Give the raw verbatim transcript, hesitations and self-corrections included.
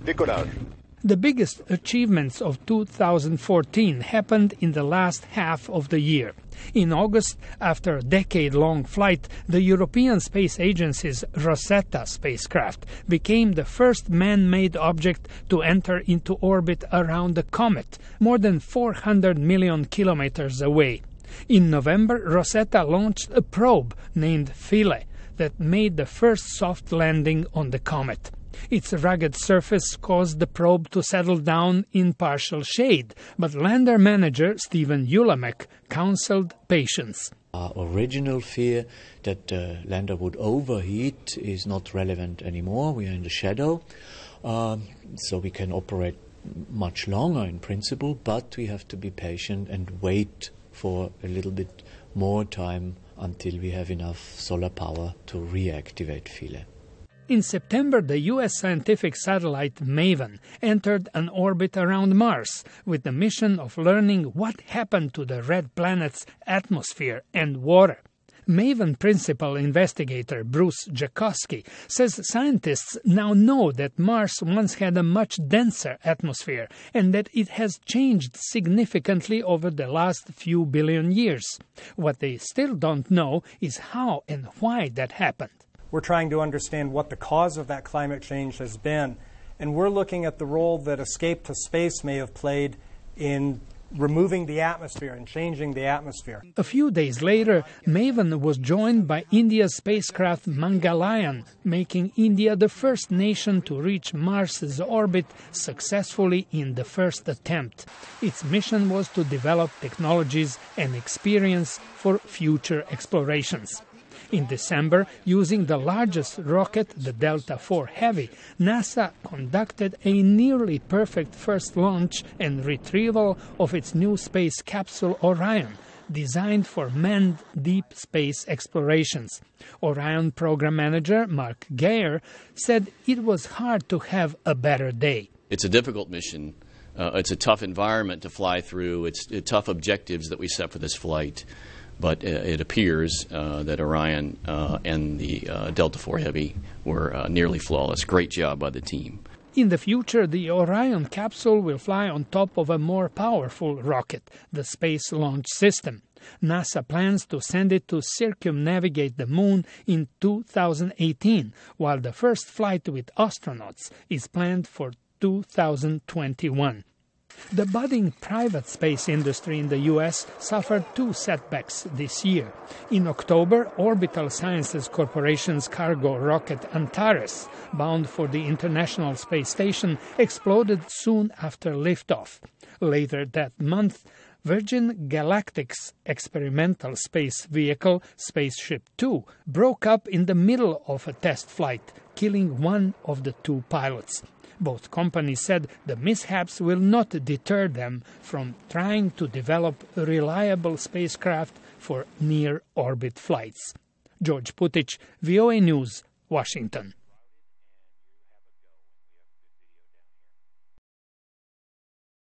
Décollage. The biggest achievements of two thousand fourteen happened in the last half of the year. In August, after a decade-long flight, the European Space Agency's Rosetta spacecraft became the first man-made object to enter into orbit around a comet, more than four hundred million kilometers away. In November, Rosetta launched a probe named Philae that made the first soft landing on the comet. Its rugged surface caused the probe to settle down in partial shade, but lander manager Stephen Ullamek counseled patience. Our original fear that the lander would overheat is not relevant anymore. We are in the shadow, um, so we can operate much longer in principle, but we have to be patient and wait for a little bit more time until we have enough solar power to reactivate Philae. In September, the U S scientific satellite MAVEN entered an orbit around Mars with the mission of learning what happened to the red planet's atmosphere and water. MAVEN principal investigator Bruce Jakosky says scientists now know that Mars once had a much denser atmosphere and that it has changed significantly over the last few billion years. What they still don't know is how and why that happened. We're trying to understand what the cause of that climate change has been, and we're looking at the role that escape to space may have played in removing the atmosphere and changing the atmosphere. A few days later, MAVEN was joined by India's spacecraft Mangalyaan, making India the first nation to reach Mars's orbit successfully in the first attempt. Its mission was to develop technologies and experience for future explorations. In December, using the largest rocket, the Delta four Heavy, NASA conducted a nearly perfect first launch and retrieval of its new space capsule Orion, designed for manned deep space explorations. Orion program manager Mark Geyer said it was hard to have a better day. It's a difficult mission. Uh, it's a tough environment to fly through. It's uh, tough objectives that we set for this flight. But uh, it appears uh, that Orion uh, and the uh, Delta four Heavy were uh, nearly flawless. Great job by the team. In the future, the Orion capsule will fly on top of a more powerful rocket, the Space Launch System. NASA plans to send it to circumnavigate the Moon in two thousand eighteen, while the first flight with astronauts is planned for two thousand twenty-one. The budding private space industry in the U S suffered two setbacks this year. In October, Orbital Sciences Corporation's cargo rocket Antares, bound for the International Space Station, exploded soon after liftoff. Later that month, Virgin Galactic's experimental space vehicle, Spaceship Two, broke up in the middle of a test flight, killing one of the two pilots. Both companies said the mishaps will not deter them from trying to develop a reliable spacecraft for near-orbit flights. George Putic, V O A News, Washington.